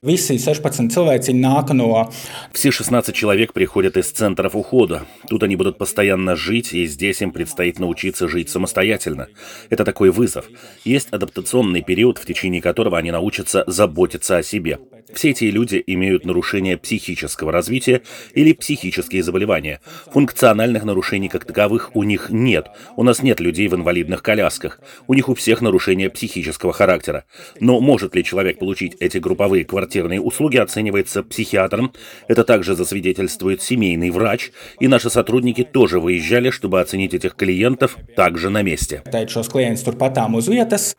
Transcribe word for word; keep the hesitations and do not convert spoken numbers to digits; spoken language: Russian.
Visi sešpadsmit cilvēciņi nāk no Все шестнадцать человек приходят из центров ухода. Тут они будут постоянно жить, и здесь им предстоит научиться жить самостоятельно. Это такой вызов. Есть адаптационный период, в течение которого они научатся заботиться о себе. Все эти люди имеют нарушения психического развития или психические заболевания. Функциональных нарушений как таковых у них нет. У нас нет людей в инвалидных колясках. У них у всех нарушения психического характера. Но может ли человек получить эти групповые квартирные услуги, оценивается психиатром. Это также засвидетельствует семейный врач. И наши сотрудники тоже выезжали, чтобы оценить этих клиентов также на месте. šos klientus turpatām uz vietas.